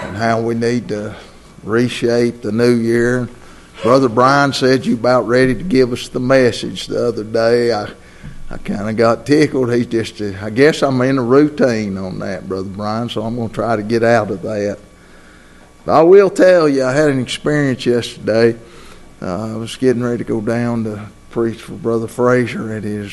and how we need to reshape the new year. Brother Brian said you about ready to give us the message the other day. I kind of got tickled. I guess I'm in a routine on that, Brother Brian, so I'm going to try to get out of that. But I will tell you, I had an experience yesterday. I was getting ready to go down to preach for Brother Frazier at his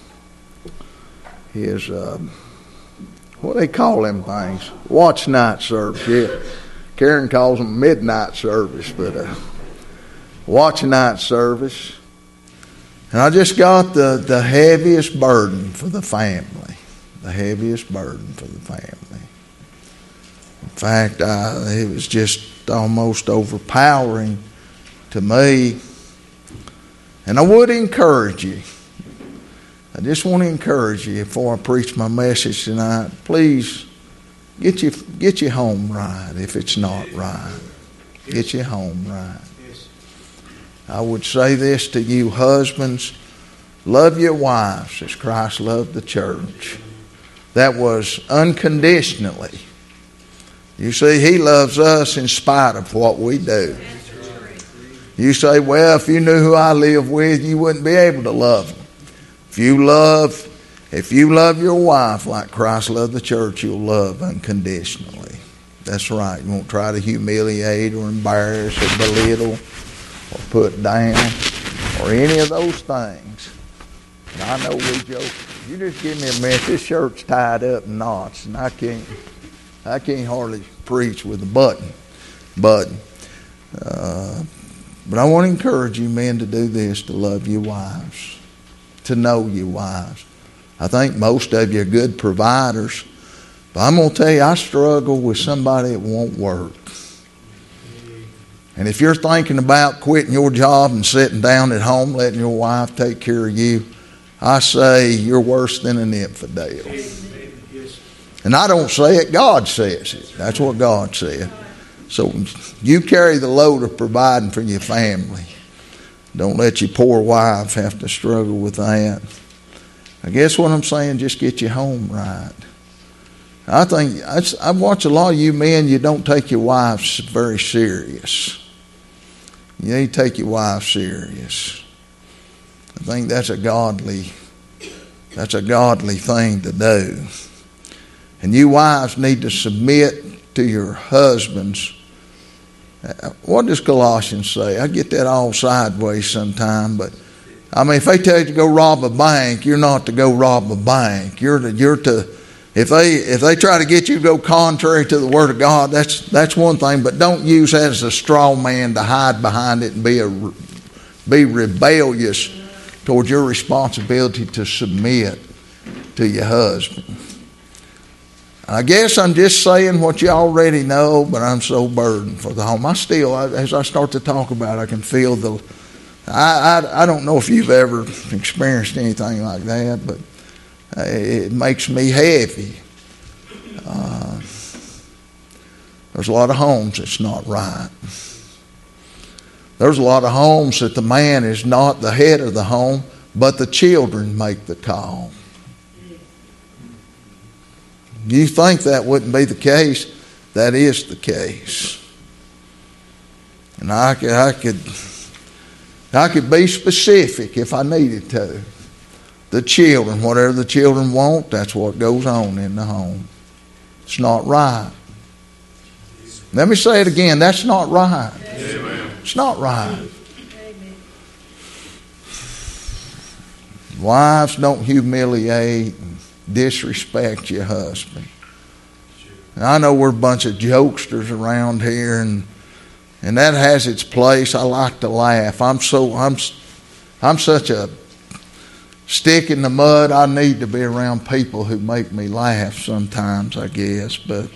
what do they call them things? Watch night service, yeah. Karen calls them midnight service, but watch night service. And I just got the heaviest burden for the family. The heaviest burden for the family. In fact, it was just almost overpowering to me. And I would encourage you. I just want to encourage you before I preach my message tonight. Please get your home right if it's not right. Get your home right. I would say this to you husbands, love your wives as Christ loved the church. That was unconditionally. You see, He loves us in spite of what we do. You say, well, if you knew who I live with, you wouldn't be able to love them. If you love your wife like Christ loved the church, you'll love unconditionally. That's right. You won't try to humiliate or embarrass or belittle or put down, or any of those things. And I know we joke. You just give me a minute. This shirt's tied up in knots, and I can't hardly preach with a button. But I want to encourage you men to do this, to love your wives, to know your wives. I think most of you are good providers, but I'm going to tell you, I struggle with somebody that won't work. And if you're thinking about quitting your job and sitting down at home, letting your wife take care of you, I say you're worse than an infidel. And I don't say it, God says it. That's what God said. So you carry the load of providing for your family. Don't let your poor wife have to struggle with that. I guess what I'm saying, just get your home right. I think, I watch a lot of you men, you don't take your wives very serious. You need to take your wife serious. I think that's a godly thing to do. And you wives need to submit to your husbands. What does Colossians say? I get that all sideways sometime, but I mean, if they tell you to go rob a bank, you're not to go rob a bank. You're to if they try to get you to go contrary to the Word of God, that's one thing. But don't use that as a straw man to hide behind it and be rebellious towards your responsibility to submit to your husband. I guess I'm just saying what you already know, but I'm so burdened for the home. As I start to talk about it, I can feel I don't know if you've ever experienced anything like that, but it makes me heavy. There's a lot of homes that's not right. There's a lot of homes that the man is not the head of the home, but the children make the call. You think that wouldn't be the case? That is the case. And I could be specific if I needed to. The children, whatever the children want, that's what goes on in the home. It's not right. Let me say it again. That's not right. Amen. It's not right. Amen. Wives, don't humiliate and disrespect your husband. And I know we're a bunch of jokesters around here, and that has its place. I like to laugh. I'm such a stick in the mud. I need to be around people who make me laugh sometimes, I guess. But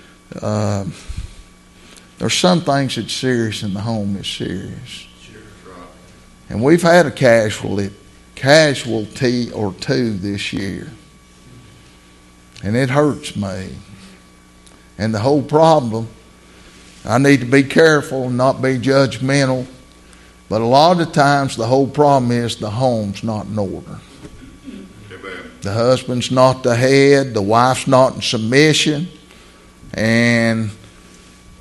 there's some things that's serious in the home is serious. And we've had a casualty or two this year. And it hurts me. And the whole problem, I need to be careful and not be judgmental. But a lot of times the whole problem is the home's not in order. Amen. The husband's not the head. The wife's not in submission. And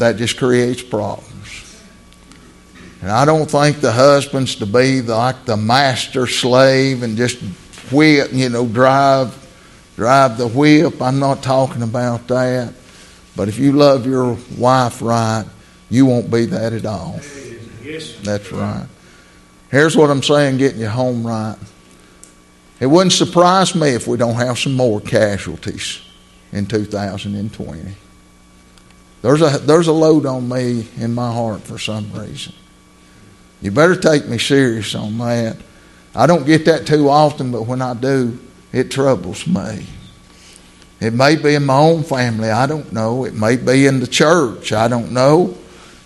that just creates problems. And I don't think the husband's to be like the master slave and just whip, drive the whip. I'm not talking about that. But if you love your wife right, you won't be that at all. Yes. That's right. Here's what I'm saying, getting you home right. It wouldn't surprise me if we don't have some more casualties in 2020. There's a load on me in my heart for some reason. You better take me serious on that. I don't get that too often, but when I do, it troubles me. It may be in my own family. I don't know. It may be in the church. I don't know.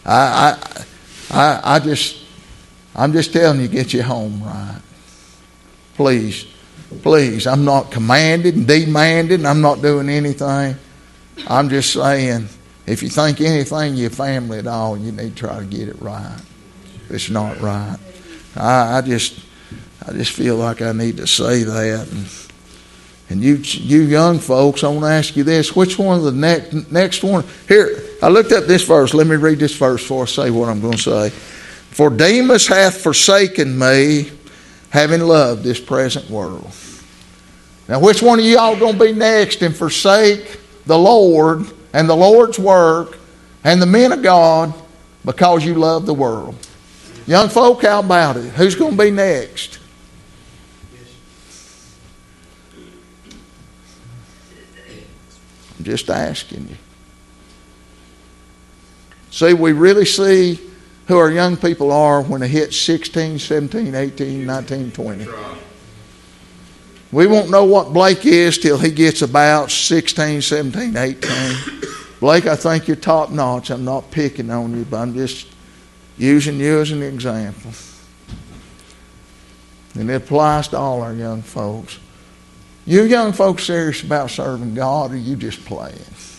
I'm just telling you, get you home right. Please. I'm not commanded and demanded. I'm not doing anything. I'm just saying, if you think anything of your family at all, you need to try to get it right. If it's not right. I just feel like I need to say that. And you young folks, I want to ask you this. Which one of the next one? Here, I looked up this verse. Let me read this verse before I say what I'm going to say. For Demas hath forsaken me, having loved this present world. Now, which one of y'all going to be next and forsake the Lord and the Lord's work and the men of God because you love the world? Young folk, how about it? Who's going to be next? I'm just asking you. See, we really see who our young people are when they hit 16, 17, 18, 19, 20. We won't know what Blake is till he gets about 16, 17, 18. Blake, I think you're top notch. I'm not picking on you, but I'm just using you as an example. And it applies to all our young folks. You young folks serious about serving God, or you just playing?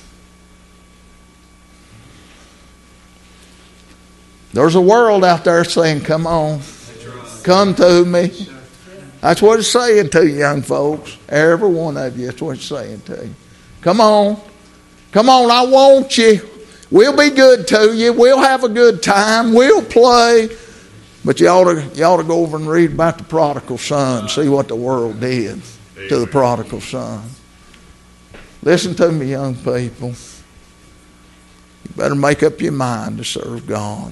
There's a world out there saying, come on, come to me. That's what it's saying to you, young folks. Every one of you, that's what it's saying to you. Come on, I want you. We'll be good to you. We'll have a good time. We'll play. But you ought to go over and read about the prodigal son, see what the world did to the prodigal son. Listen to me, young people. You better make up your mind to serve God.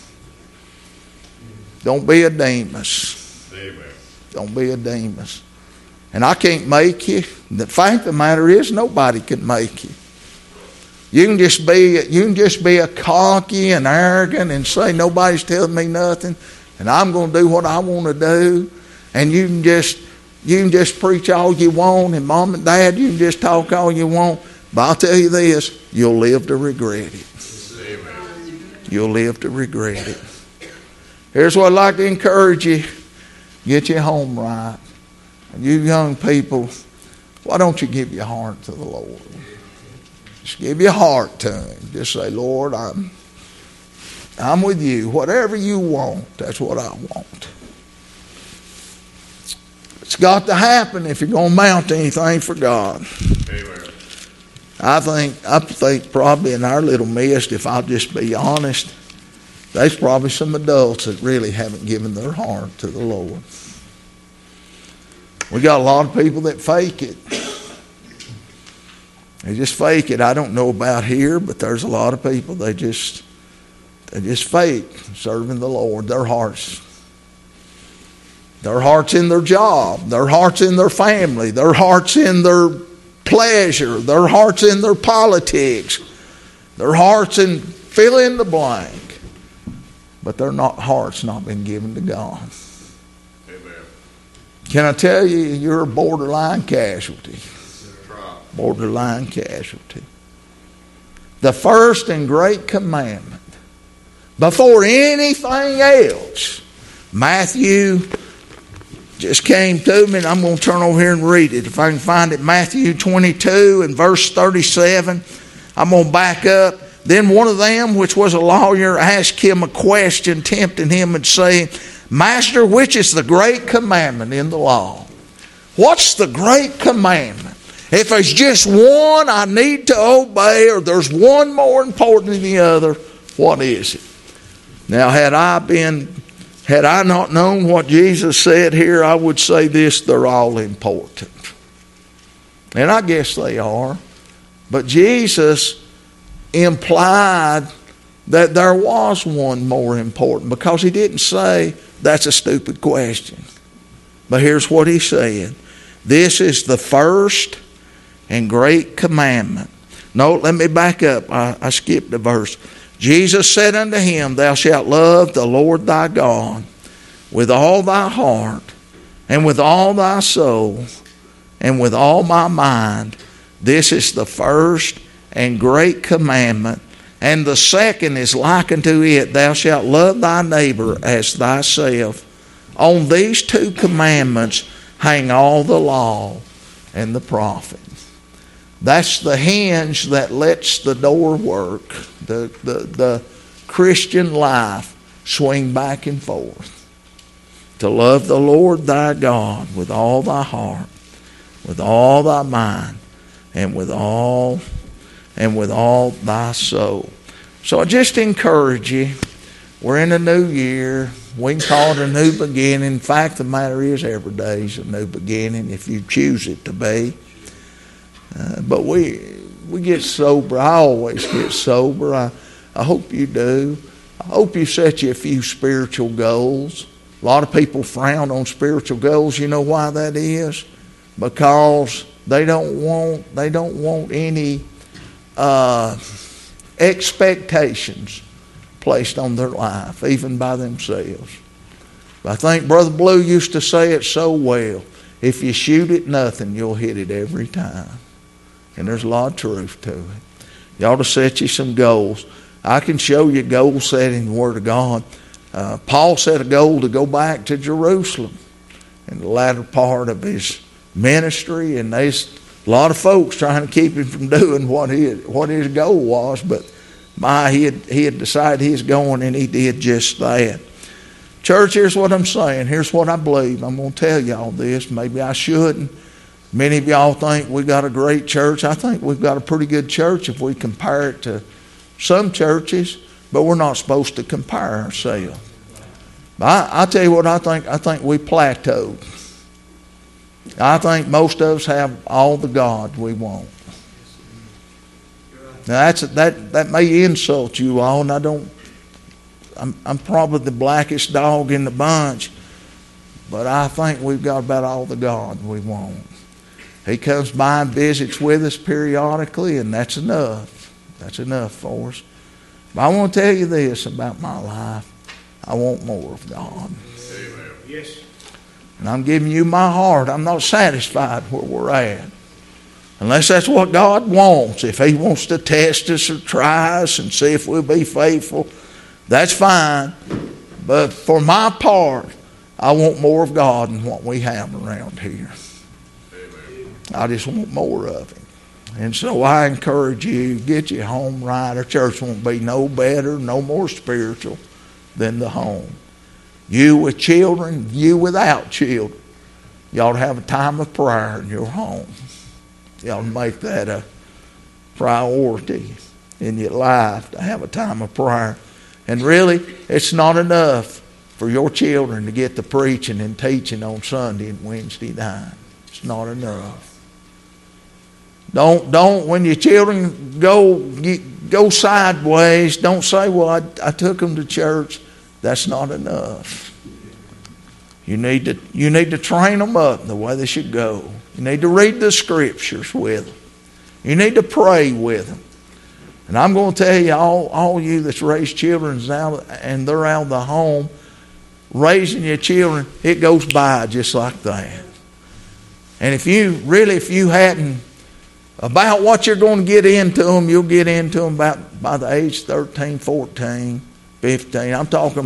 Don't be a Demas. Amen. Don't be a Demas. And I can't make you. The fact of the matter is, nobody can make you. You can just be a cocky and arrogant and say nobody's telling me nothing, and I'm going to do what I want to do. And you can just preach all you want, and mom and dad, you can just talk all you want. But I'll tell you this, you'll live to regret it. Amen. You'll live to regret it. Here's what I'd like to encourage you. Get your home right. And you young people, why don't you give your heart to the Lord? Just give your heart to Him. Just say, Lord, I'm with you. Whatever you want, that's what I want. It's got to happen if you're going to mount to anything for God. Amen. I think probably in our little midst, if I'll just be honest, there's probably some adults that really haven't given their heart to the Lord. We got a lot of people that fake it. They just fake it. I don't know about here, but there's a lot of people, they just fake serving the Lord. Their heart's in their job. Their heart's in their family. Their heart's in their pleasure. Their heart's in their politics. Their heart's in fill in the blank. But their heart's not been given to God. Amen. Can I tell you, you're a borderline casualty. Borderline casualty. The first and great commandment, before anything else, Matthew just came to me, and I'm going to turn over here and read it. If I can find it, Matthew 22 and verse 37. I'm going to back up. Then one of them, which was a lawyer, asked him a question, tempting him and saying, Master, which is the great commandment in the law? What's the great commandment? If there's just one I need to obey, or there's one more important than the other, what is it? Now, had I not known what Jesus said here, I would say this: they're all important. And I guess they are. But Jesus implied that there was one more important, because he didn't say that's a stupid question. But here's what he said: this is the first and great commandment. No, let me back up. I skipped a verse. Jesus said unto him, thou shalt love the Lord thy God with all thy heart, and with all thy soul, and with all my mind. This is the first and great commandment. And the second is like unto it, thou shalt love thy neighbor as thyself. On these two commandments hang all the law and the prophets. That's the hinge that lets the door work. The Christian life swing back and forth. To love the Lord thy God with all thy heart, with all thy mind, and with all thy soul. So I just encourage you, we're in a new year. We can call it a new beginning. In fact, the matter is, every day is a new beginning if you choose it to be. But we get sober. I always get sober. I hope you do. I hope you set you a few spiritual goals. A lot of people frown on spiritual goals. You know why that is? Because they don't want any expectations placed on their life, even by themselves. But I think Brother Blue used to say it so well: if you shoot at nothing, you'll hit it every time. And there's a lot of truth to it. You ought to set you some goals. I can show you goal setting in the Word of God. Paul set a goal to go back to Jerusalem in the latter part of his ministry, and there's a lot of folks trying to keep him from doing what his goal was. But he had decided he was going, and he did just that. Church, here's what I'm saying. Here's what I believe. I'm going to tell y'all this. Maybe I shouldn't. Many of y'all think we got a great church. I think we've got a pretty good church if we compare it to some churches, but we're not supposed to compare ourselves. I'll tell you what I think. I think we plateaued. I think most of us have all the God we want. Now that may insult you all, and I'm probably the blackest dog in the bunch, but I think we've got about all the God we want. He comes by and visits with us periodically, and that's enough. That's enough for us. But I want to tell you this about my life: I want more of God. Amen. Yes. And I'm giving you my heart. I'm not satisfied where we're at, unless that's what God wants. If He wants to test us or try us and see if we'll be faithful, that's fine. But for my part, I want more of God than what we have around here. I just want more of Him. And so I encourage you, get your home right. Our church won't be no better, no more spiritual than the home. You with children, you without children, you ought to have a time of prayer in your home. You ought to make that a priority in your life, to have a time of prayer. And really, it's not enough for your children to get the preaching and teaching on Sunday and Wednesday night. It's not enough. Don't when your children go sideways, don't say, well, I took them to church. That's not enough. You need to train them up the way they should go. You need to read the scriptures with them. You need to pray with them. And I'm going to tell you, all you that's raised children and they're out of the home, raising your children, it goes by just like that. And if you hadn't, about what you're going to get into them, you'll get into them about by the age 13, 14, 15. I'm talking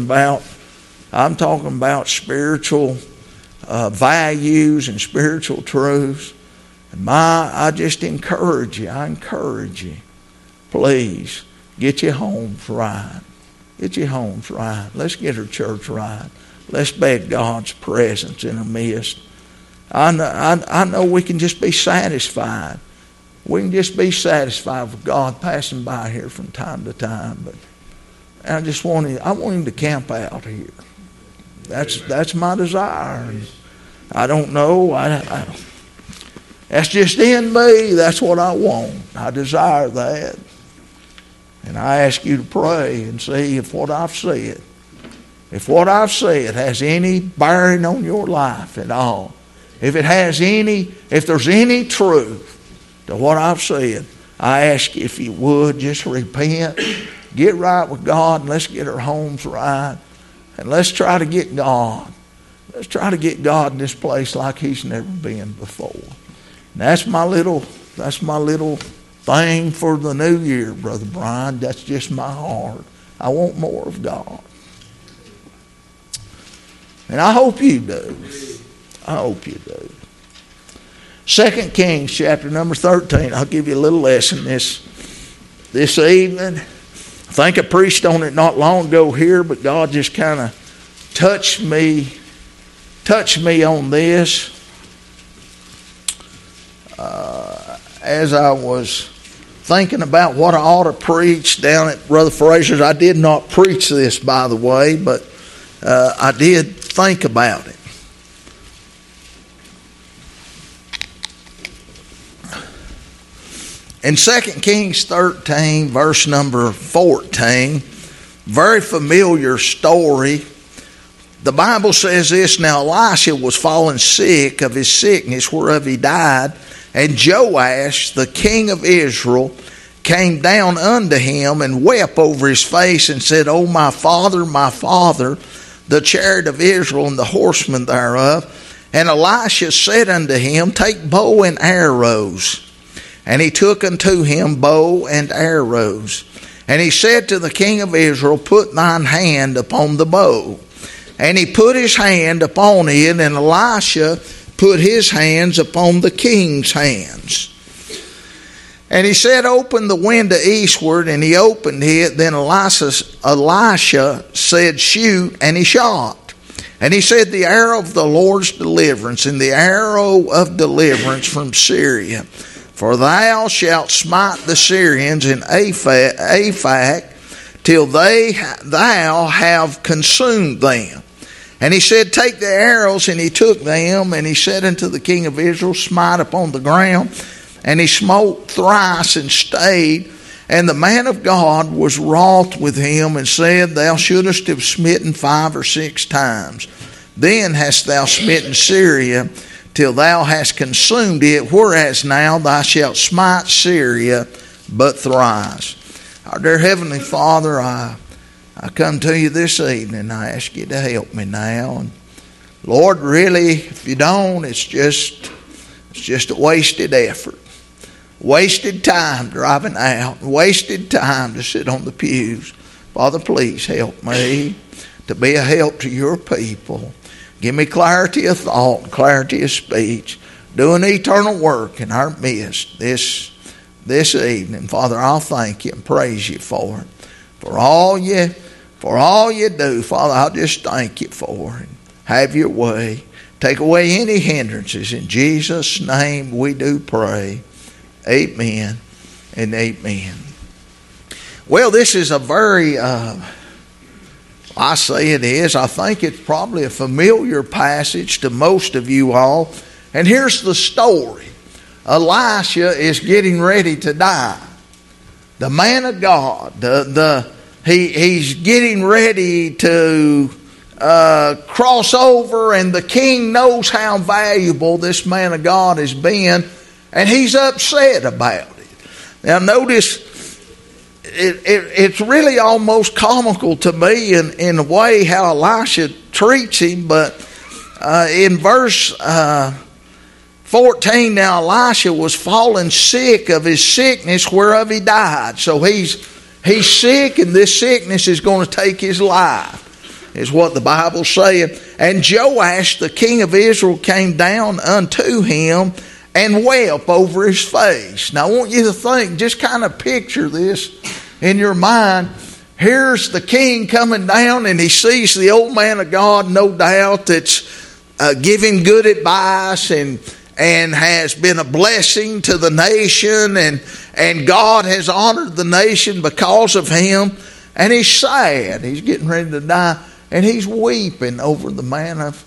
about spiritual values and spiritual truths. And I just encourage you, please get your homes right. Get your homes right. Let's get our church right. Let's beg God's presence in our midst. I know we can just be satisfied. We can just be satisfied with God passing by here from time to time. But I want him to camp out here. That's my desire. And I don't know. That's just in me. That's what I want. I desire that. And I ask you to pray and see if what I've said has any bearing on your life at all. If there's any truth to what I've said, I ask you if you would just repent, get right with God, and let's get our homes right. And let's try to get God. Let's try to get God in this place like he's never been before. And that's my little thing for the new year, Brother Brian. That's just my heart. I want more of God. And I hope you do. I hope you do. 2 Kings chapter number 13. I'll give you a little lesson this evening. I think I preached on it not long ago here, but God just kind of touched me on this. As I was thinking about what I ought to preach down at Brother Fraser's. I did not preach this, by the way, but I did think about it. In 2 Kings 13, verse number 14, very familiar story. The Bible says this, now Elisha was fallen sick of his sickness whereof he died, and Joash, the king of Israel, came down unto him and wept over his face and said, O my father, the chariot of Israel and the horsemen thereof. And Elisha said unto him, take bow and arrows. And he took unto him bow and arrows. And he said to the king of Israel, put thine hand upon the bow. And he put his hand upon it, and Elisha put his hands upon the king's hands. And he said, open the window eastward, and he opened it. Then Elisha said, shoot, and he shot. And he said, the arrow of the Lord's deliverance, and the arrow of deliverance from Syria. For thou shalt smite the Syrians in Aphek till thou have consumed them. And he said, take the arrows, and he took them, and he said unto the king of Israel, smite upon the ground. And he smote thrice and stayed. And the man of God was wroth with him, and said, thou shouldest have smitten 5 or 6 times. Then hast thou smitten Syria, till thou hast consumed it, whereas now thou shalt smite Syria but thrice. Our dear Heavenly Father, I come to you this evening. I ask you to help me now. And Lord, really, if you don't, it's just a wasted effort. Wasted time driving out. Wasted time to sit on the pews. Father, please help me to be a help to your people. Give me clarity of thought, clarity of speech. Do an eternal work in our midst this evening. Father, I'll thank you and praise you for it. For all you do, Father, I'll just thank you for it. Have your way. Take away any hindrances. In Jesus' name we do pray. Amen and amen. Well, this is a very... I say it is. I think it's probably a familiar passage to most of you all. And here's the story. Elisha is getting ready to die. The man of God, he's getting ready to cross over, and the king knows how valuable this man of God has been, and he's upset about it. Now notice, it's really almost comical to me in a way how Elisha treats him, but in verse 14, now Elisha was fallen sick of his sickness whereof he died. So he's sick, and this sickness is going to take his life, is what the Bible's saying. And Joash, the king of Israel, came down unto him and wept over his face. Now I want you to think, just kind of picture this in your mind. Here's the king coming down, and he sees the old man of God, no doubt, that's giving good advice and has been a blessing to the nation, and God has honored the nation because of him. And he's sad. He's getting ready to die, and he's weeping over the man of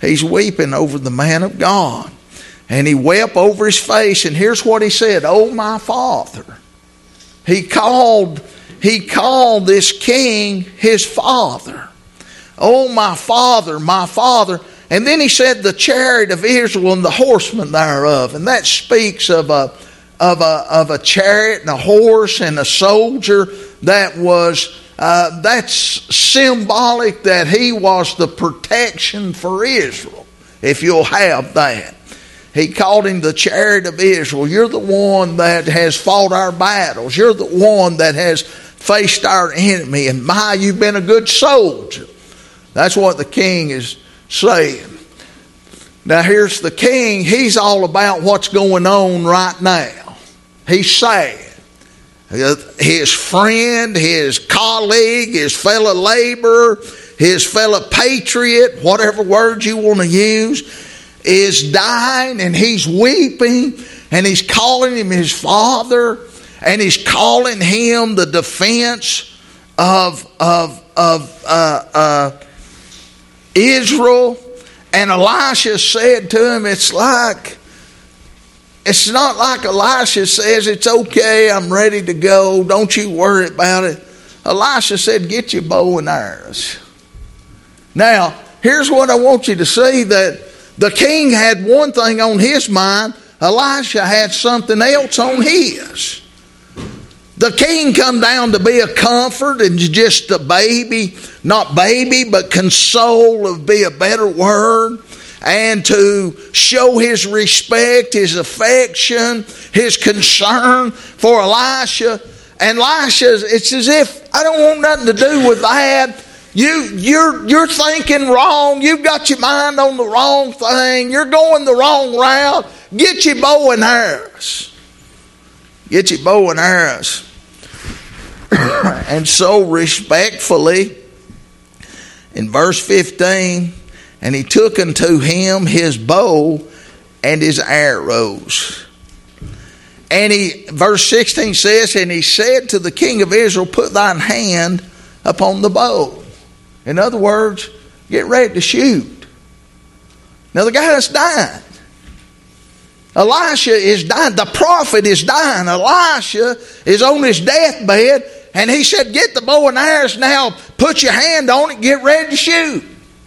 God. And he wept over his face, and here's what he said: "Oh, my father." He called this king his father. "Oh, my father, my father." And then he said, "The chariot of Israel and the horsemen thereof." And that speaks of a chariot and a horse and a soldier that was that's symbolic that he was the protection for Israel, if you'll have that. He called him the chariot of Israel. You're the one that has fought our battles. You're the one that has faced our enemy. And you've been a good soldier. That's what the king is saying. Now here's the king. He's all about what's going on right now. He's sad. His friend, his colleague, his fellow laborer, his fellow patriot, whatever words you want to use, is dying, and he's weeping, and he's calling him his father, and he's calling him the defense of Israel. And Elisha said to him, it's not like Elisha says, "It's okay, I'm ready to go, don't you worry about it." Elisha said, "Get your bow and arrows." Now, here's what I want you to see, that the king had one thing on his mind. Elisha had something else on his. The king come down to be a comfort and just a baby, not baby, but console would be a better word, and to show his respect, his affection, his concern for Elisha. And Elisha, it's as if, I don't want nothing to do with that. You're thinking wrong. You've got your mind on the wrong thing. You're going the wrong route. Get your bow and arrows. Get your bow and arrows. And so respectfully, in verse 15, "And he took unto him his bow and his arrows." And verse 16 says, "And he said to the king of Israel, Put thine hand upon the bow." In other words, get ready to shoot. Now the guy's dying. Elisha is dying. The prophet is dying. Elisha is on his deathbed. And he said, "Get the bow and arrows now. Put your hand on it. Get ready to shoot."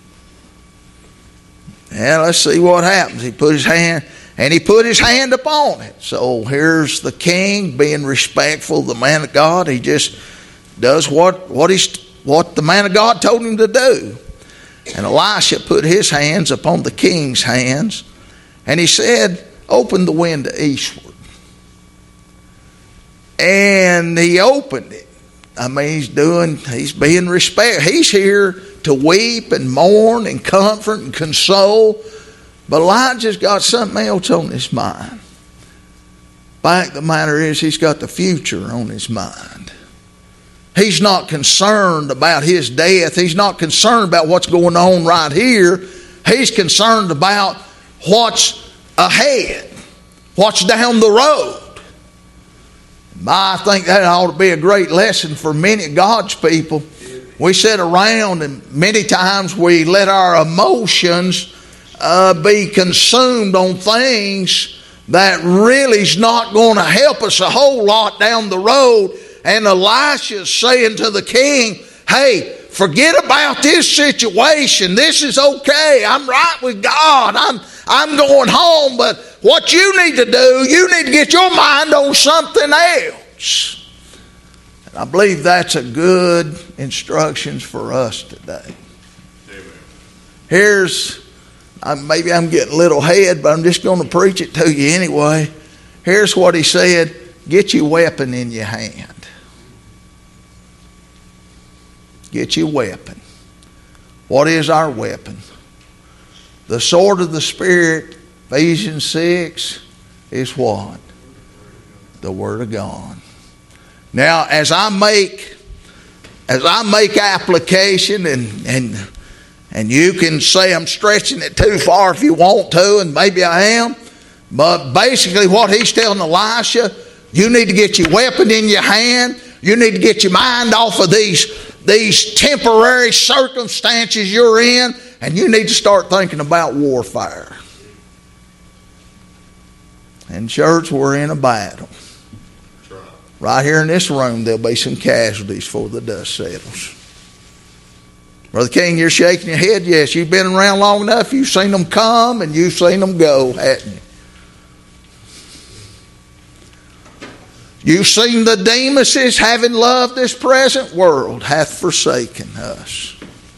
And let's see what happens. He put his hand upon it. So here's the king being respectful, the man of God. He just does what the man of God told him to do. And Elisha put his hands upon the king's hands, and he said, "Open the window eastward." And he opened it. I mean, he's being respectful. He's here to weep and mourn and comfort and console. But Elijah's got something else on his mind. Fact of the matter is, he's got the future on his mind. He's not concerned about his death. He's not concerned about what's going on right here. He's concerned about what's ahead, what's down the road. I think that ought to be a great lesson for many of God's people. We sit around and many times we let our emotions be consumed on things that really is not going to help us a whole lot down the road. And Elisha's saying to the king, "Hey, forget about this situation. This is okay. I'm right with God. I'm going home. But what you need to do, you need to get your mind on something else." And I believe that's a good instructions for us today. Amen. Maybe I'm getting a little ahead, but I'm just going to preach it to you anyway. Here's what he said: get your weapon in your hand. Get your weapon. What is our weapon? The sword of the Spirit, Ephesians 6, is what? The Word of God. Now, as I make application and And you can say I'm stretching it too far if you want to, and maybe I am. But basically what he's telling Elisha, you need to get your weapon in your hand. You need to get your mind off of these temporary circumstances you're in, and you need to start thinking about warfare. And church, we're in a battle. Right here in this room, there'll be some casualties before the dust settles. Brother King, you're shaking your head. Yes, you've been around long enough. You've seen them come and you've seen them go, haven't you? You've seen the Demoses, having loved this present world, hath forsaken us.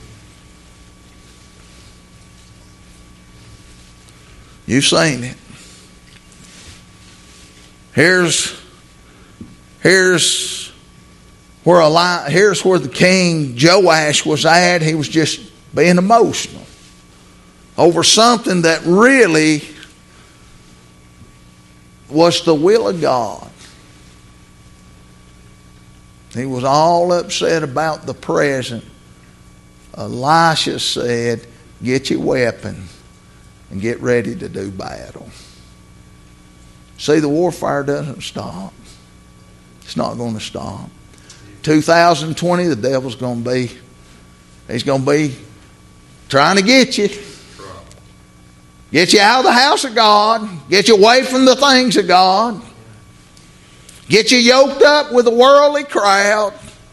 You've seen it. Here's where the king Joash was at. He was just being emotional over something that really was the will of God. He was all upset about the present. Elisha said, get your weapon and get ready to do battle. See, the warfare doesn't stop. It's not going to stop. 2020, the devil's going to be, he's going to be trying to get you. Get you out of the house of God. Get you away from the things of God. Get you yoked up with a worldly crowd.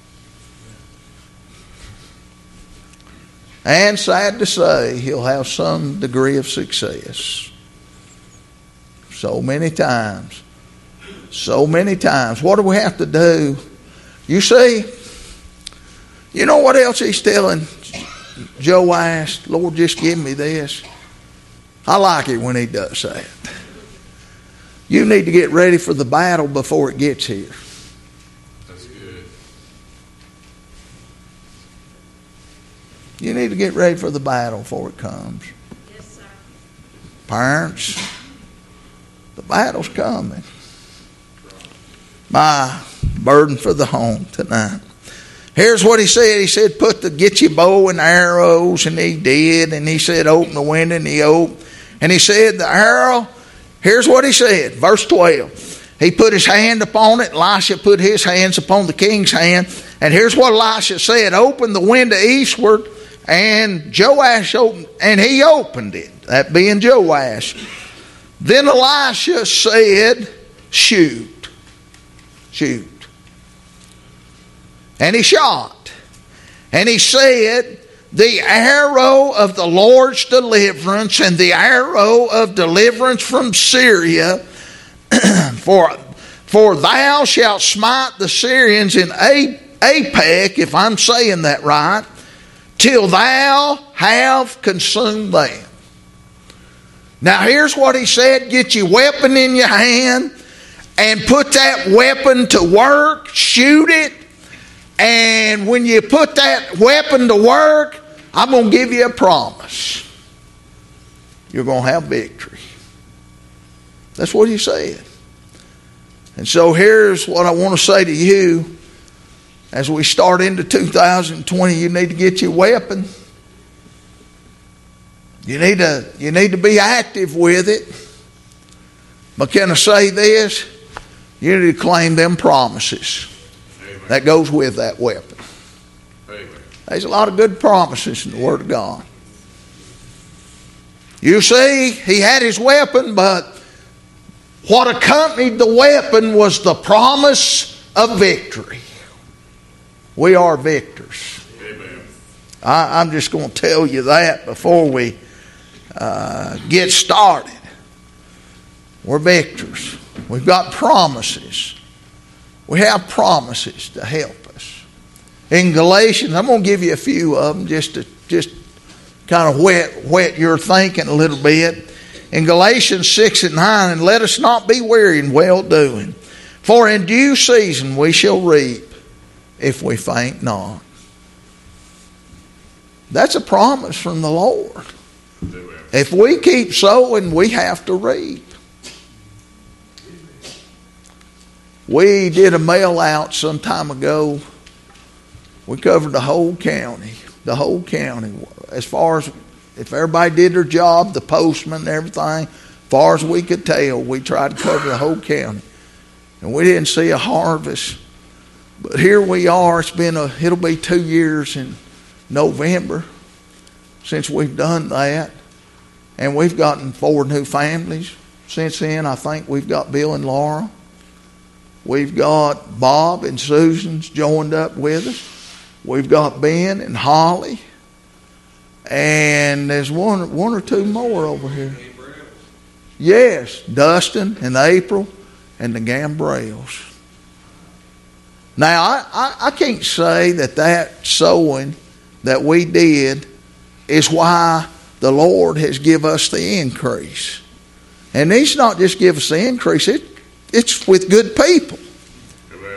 And sad to say, he'll have some degree of success. So many times. What do we have to do? You see, you know what else he's telling Joash? Lord, just give me this. I like it when he does that. You need to get ready for the battle before it gets here. That's good. You need to get ready for the battle before it comes. Yes, sir. Parents, the battle's coming. My burden for the home tonight. Here's what he said. He said, get your bow and arrows, and he did. And he said, open the window, and he opened. And he said, the arrow, here's what he said, verse 12. He put his hand upon it. Elisha put his hands upon the king's hand. And here's what Elisha said, open the window eastward. And Joash opened, and he opened it, that being Joash. Then Elisha said, shoot. And he shot. And he said, the arrow of the Lord's deliverance and the arrow of deliverance from Syria, for thou shalt smite the Syrians in Apec, if I'm saying that right, till thou have consumed them. Now here's what he said, get your weapon in your hand and put that weapon to work, shoot it, and when you put that weapon to work, I'm going to give you a promise. You're going to have victory. That's what he said. And so here's what I want to say to you. As we start into 2020, you need to get your weapon. You need to be active with it. But can I say this? You need to claim them promises. Amen. That goes with that weapon. Amen. There's a lot of good promises in the Word of God. You see, he had his weapon, but what accompanied the weapon was the promise of victory. We are victors. Amen. I'm just going to tell you that before we get started. We're victors. We've got promises. We have promises to help us. In Galatians, I'm going to give you a few of them just kind of whet your thinking a little bit. In Galatians 6 and 9, and let us not be weary in well-doing, for in due season we shall reap if we faint not. That's a promise from the Lord. Amen. If we keep sowing, we have to reap. We did a mail out some time ago. We covered the whole county. the whole county. As far as if everybody did their job, the postman and everything, as far as we could tell, we tried to cover the whole county. And we didn't see a harvest. But here we are. It'll be 2 years in November since we've done that. And we've gotten 4 new families. Since then, I think we've got Bill and Laura. We've got Bob and Susan's joined up with us. We've got Ben and Holly. And there's one or two more over here. Yes, Dustin and April and the Gambrels. Now, I can't say that sowing that we did is why the Lord has given us the increase. And He's not just give us the increase, it's with good people. Amen.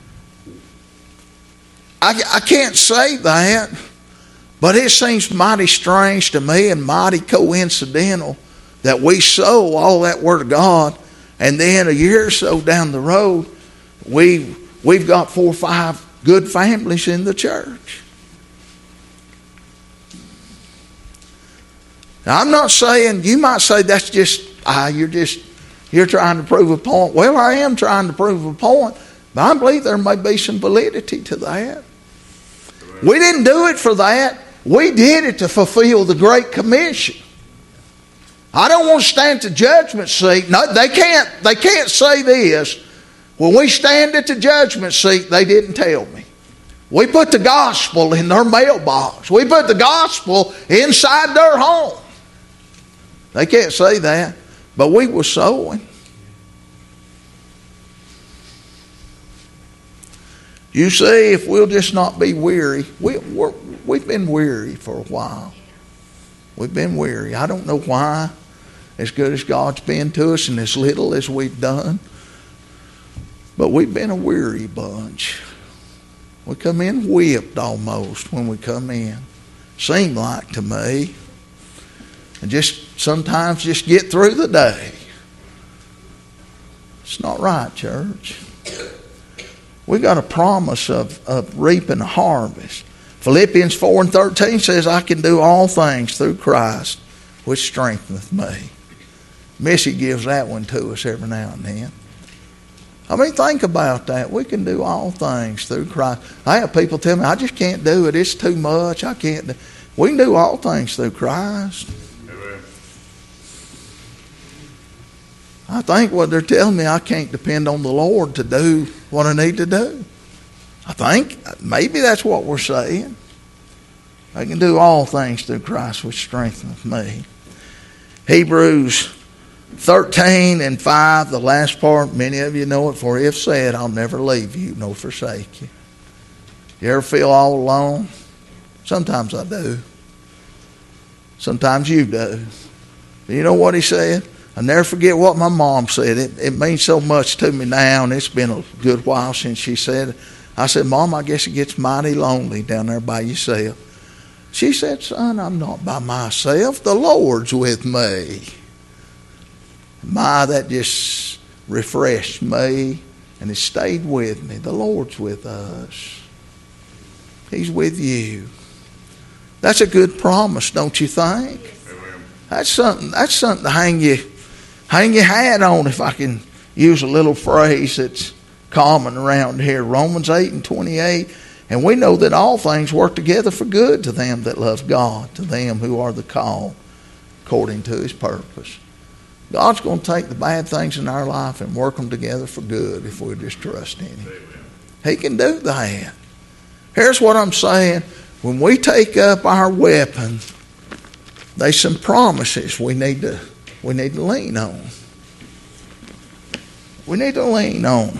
I can't say that, but it seems mighty strange to me and mighty coincidental that we sow all that Word of God, and then a year or so down the road, we've got 4 or 5 good families in the church. Now, I'm not saying, you might say that's just, you're trying to prove a point. Well, I am trying to prove a point, but I believe there may be some validity to that. We didn't do it for that. We did it to fulfill the Great Commission. I don't want to stand at the judgment seat. No, they can't say this. When we stand at the judgment seat, they didn't tell me. We put the gospel in their mailbox. We put the gospel inside their home. They can't say that. But we were sowing. You see, if we'll just not be weary, we've been weary for a while. We've been weary. I don't know why, as good as God's been to us and as little as we've done, but we've been a weary bunch. We come in whipped almost when we come in. Seemed like to me. And just sometimes just get through the day. It's not right, church. We got a promise of reaping a harvest. Philippians 4:13 says, I can do all things through Christ, which strengtheneth me. Missy gives that one to us every now and then. I mean, think about that. We can do all things through Christ. I have people tell me, I just can't do it. It's too much. I can't do. We can do all things through Christ. Amen. I think what they're telling me, I can't depend on the Lord to do what I need to do. I think maybe that's what we're saying. I can do all things through Christ which strengtheneth me. Hebrews 13:5, the last part, many of you know it, for if said, I'll never leave you nor forsake you. You ever feel all alone? Sometimes I do. Sometimes you do. But you know what he said? I never forget what my mom said. It means so much to me now, and it's been a good while since she said it. I said, Mom, I guess it gets mighty lonely down there by yourself. She said, son, I'm not by myself. The Lord's with me. My, that just refreshed me, and it stayed with me. The Lord's with us. He's with you. That's a good promise, don't you think? Amen. That's something to hang your hat on, if I can use a little phrase that's common around here. Romans 8:28. And we know that all things work together for good to them that love God, to them who are the called according to His purpose. God's going to take the bad things in our life and work them together for good if we just trust in Him. Amen. He can do that. Here's what I'm saying. When we take up our weapon, there's some promises we need to lean on. We need to lean on.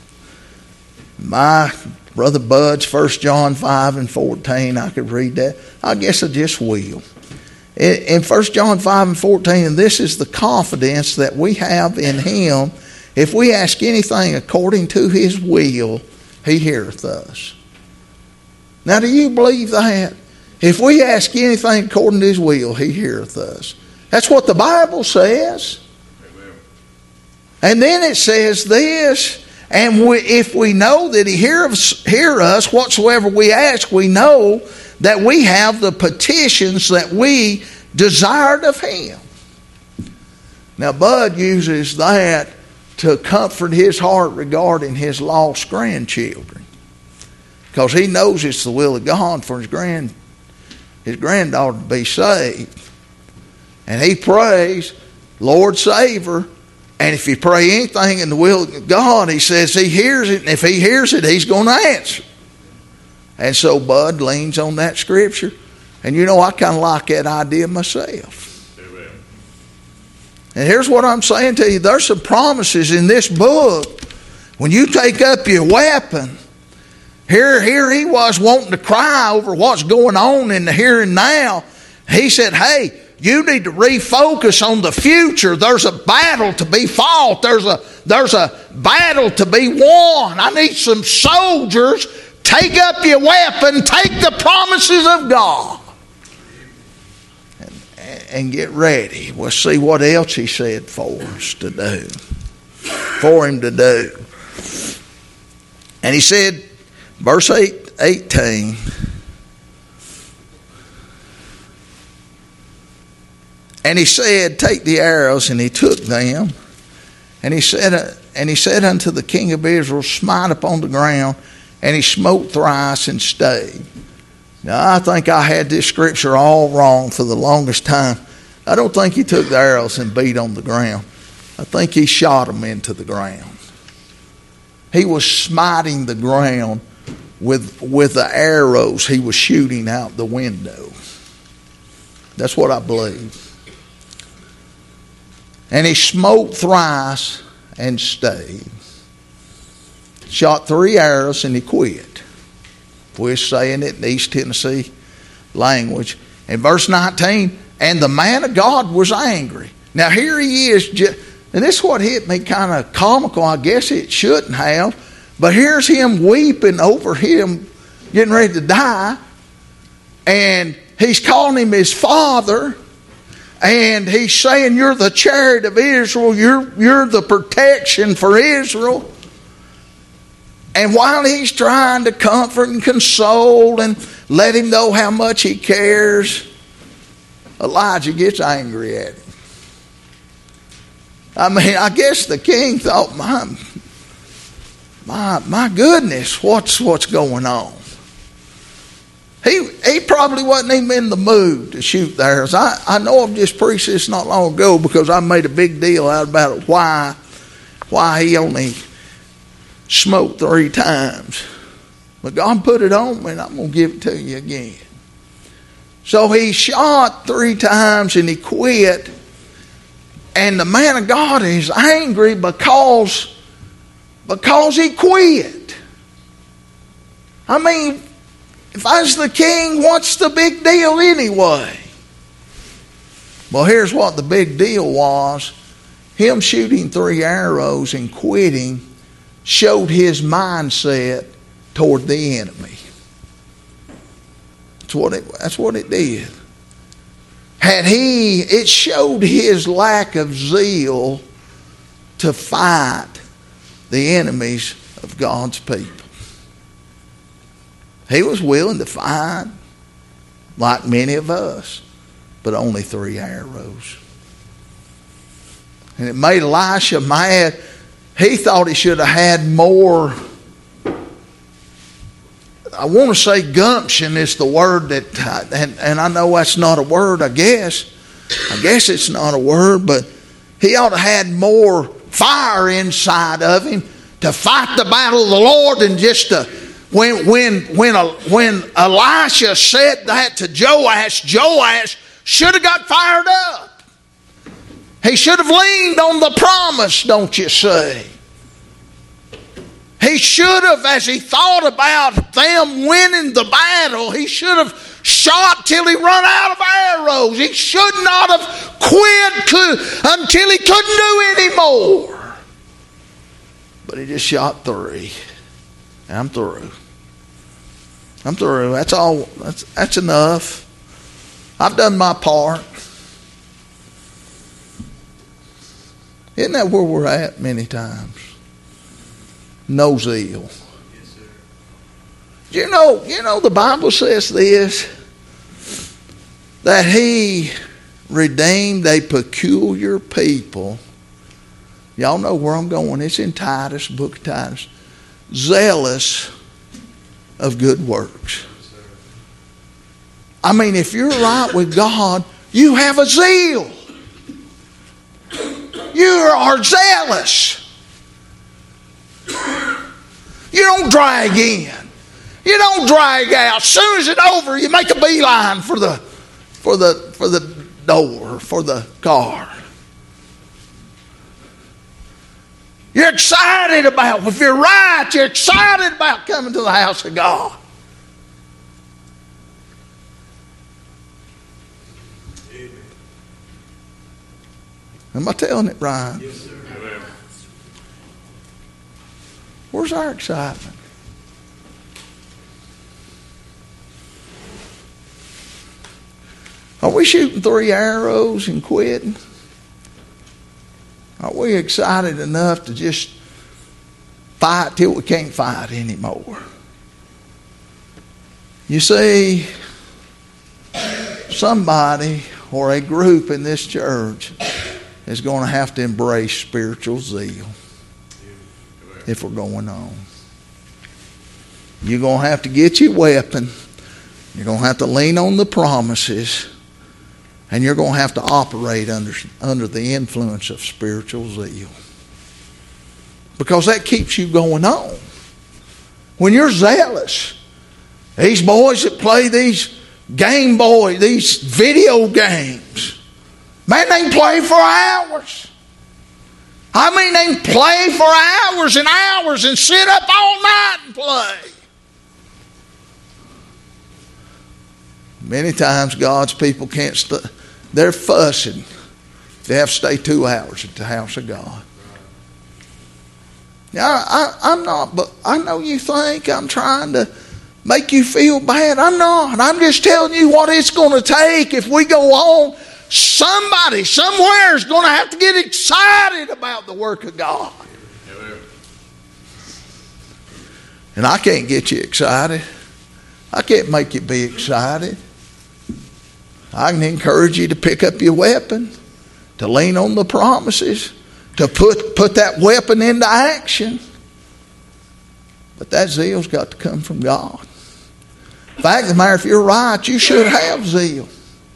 My Brother Bud's 1 John 5:14, I could read that. I guess I just will. In 1 John 5:14, and this is the confidence that we have in Him. If we ask anything according to His will, He heareth us. Now, do you believe that? If we ask anything according to His will, He heareth us. That's what the Bible says. Amen. And then it says this, and if we know that He hear us, whatsoever we ask, we know that we have the petitions that we desired of Him. Now, Bud uses that to comfort his heart regarding his lost grandchildren, because he knows it's the will of God for his granddaughter to be saved. And he prays, Lord, save her. And if you pray anything in the will of God, he says He hears it. And if He hears it, He's going to answer. And so Bud leans on that scripture. And you know, I kind of like that idea myself. Amen. And here's what I'm saying to you. There's some promises in this book. When you take up your weapon, here he was wanting to cry over what's going on in the here and now. He said, hey, you need to refocus on the future. There's a battle to be fought. There's a battle to be won. I need some soldiers. Take up your weapon. Take the promises of God. And get ready. We'll see what else He said for us to do. For Him to do. And He said, verse 18. And He said, take the arrows, and He took them. And he said unto the king of Israel, smite upon the ground. And he smote thrice and stayed. Now, I think I had this scripture all wrong for the longest time. I don't think he took the arrows and beat on the ground. I think he shot them into the ground. He was smiting the ground with the arrows he was shooting out the window. That's what I believe. And he smote thrice and stayed. Shot 3 arrows and he quit. We're saying it in East Tennessee language. In verse 19, and the man of God was angry. Now here he is, and this is what hit me kind of comical. I guess it shouldn't have. But here's him weeping over him getting ready to die. And he's calling him his father. And he's saying, you're the chariot of Israel. You're the protection for Israel. And while he's trying to comfort and console and let him know how much he cares, Elijah gets angry at him. I mean, I guess the king thought, my goodness, what's going on? He probably wasn't even in the mood to shoot the arrows. I know I've just preached this not long ago because I made a big deal out about it, why he only smote 3 times. But God put it on me and I'm going to give it to you again. So he shot 3 times and he quit. And the man of God is angry because he quit. I mean, if I was the king, what's the big deal anyway? Well, here's what the big deal was. Him shooting 3 arrows and quitting showed his mindset toward the enemy. That's what it did. It showed his lack of zeal to fight the enemies of God's people. He was willing to fight like many of us, but only 3 arrows. And it made Elisha mad. He thought he should have had more. I want to say gumption is the word that, and I know that's not a word, I guess. I guess it's not a word, but he ought to have had more fire inside of him to fight the battle of the Lord than just to. When Elisha said that to Joash should have got fired up. He should have leaned on the promise, don't you see? He should have, as he thought about them winning the battle, he should have shot till he run out of arrows. He should not have quit until he couldn't do any more. But he just shot 3. I'm through. That's all. That's enough. I've done my part. Isn't that where we're at many times? No zeal. Yes, sir. You know the Bible says this, that He redeemed a peculiar people. Y'all know where I'm going. It's in Titus, book of Titus. Zealous of good works. I mean, if you're right with God, you have a zeal. You are zealous. You don't drag in. You don't drag out. As soon as it's over, you make a beeline for the door, for the car. You're excited about, if you're right, you're excited about coming to the house of God. Amen. Am I telling it right? Yes, sir. Amen. Where's our excitement? Are we shooting 3 arrows and quitting? Are we excited enough to just fight till we can't fight anymore? You see, somebody or a group in this church is going to have to embrace spiritual zeal if we're going on. You're going to have to get your weapon. You're going to have to lean on the promises. And you're going to have to operate under the influence of spiritual zeal. Because that keeps you going on. When you're zealous, these boys that play these Game Boy, these video games, man, they can play for hours. I mean, they can play for hours and hours and sit up all night and play. Many times God's people can't they're fussing. They have to stay 2 hours at the house of God. Now, I'm not, but I know you think I'm trying to make you feel bad. I'm not. I'm just telling you what it's going to take if we go on. Somebody, somewhere is going to have to get excited about the work of God. Amen. And I can't get you excited. I can't make you be excited. I can encourage you to pick up your weapon, to lean on the promises, to put that weapon into action. But that zeal's got to come from God. In fact, no matter if you're right, you should have zeal.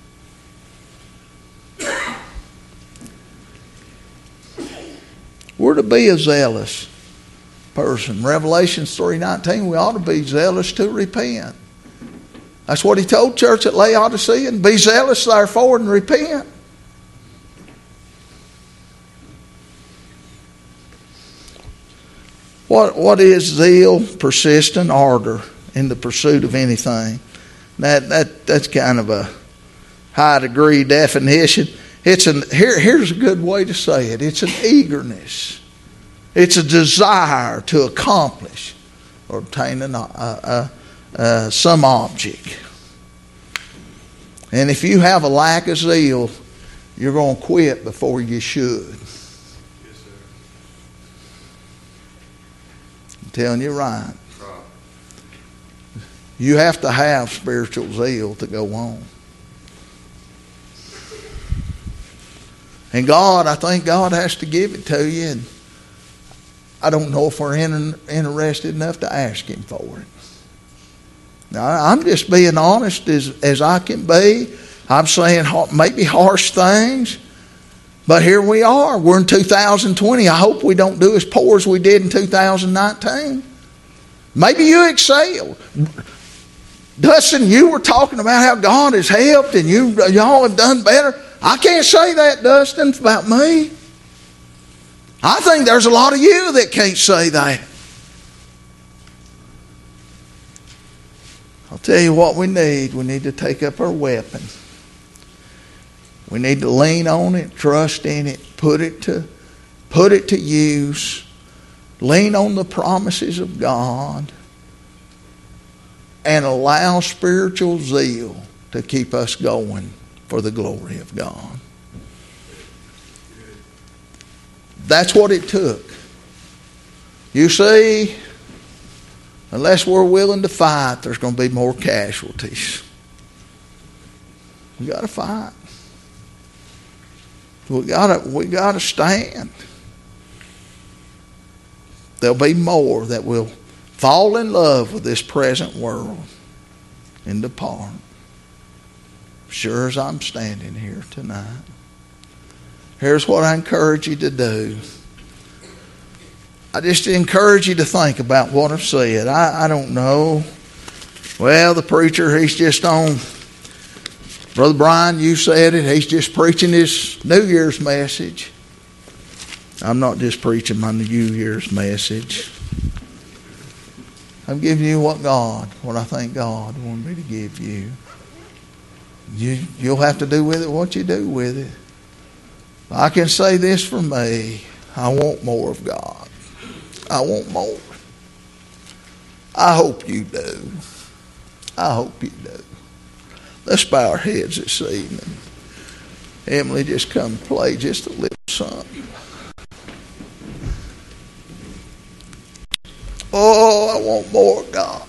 We're to be a zealous person. Revelation 3:19, we ought to be zealous to repent. That's what he told church at Laodicea. And be zealous therefore and repent. What is zeal? Persistent ardor in the pursuit of anything. That's kind of a high degree definition. Here's a good way to say it. It's an eagerness. It's a desire to accomplish or obtain some object. And if you have a lack of zeal, you're going to quit before you should. Yes, sir. I'm telling you right. You have to have spiritual zeal to go on. And God, I think God has to give it to you. And I don't know if we're interested enough to ask Him for it. Now, I'm just being honest as I can be. I'm saying maybe harsh things. But here we are. We're in 2020. I hope we don't do as poor as we did in 2019. Maybe you excelled. Dustin, you were talking about how God has helped and y'all have done better. I can't say that, Dustin, about me. I think there's a lot of you that can't say that. I'll tell you what we need. We need to take up our weapon. We need to lean on it, trust in it, put it to use. Lean on the promises of God. And allow spiritual zeal to keep us going for the glory of God. That's what it took. You see, Unless we're willing to fight, there's going to be more casualties. We got to fight. We got to stand. There'll be more that will fall in love with this present world and depart. Sure as I'm standing here tonight. Here's what I encourage you to do. I just encourage you to think about what I've said. I don't know. Well, the preacher, he's just on. Brother Brian, you said it. He's just preaching his New Year's message. I'm not just preaching my New Year's message. I'm giving you what I think God wanted me to give you. You'll have to do with it what you do with it. I can say this for me. I want more of God. I want more. I hope you do. I hope you do. Let's bow our heads this evening. Emily, just come play just a little something. Oh, I want more of God.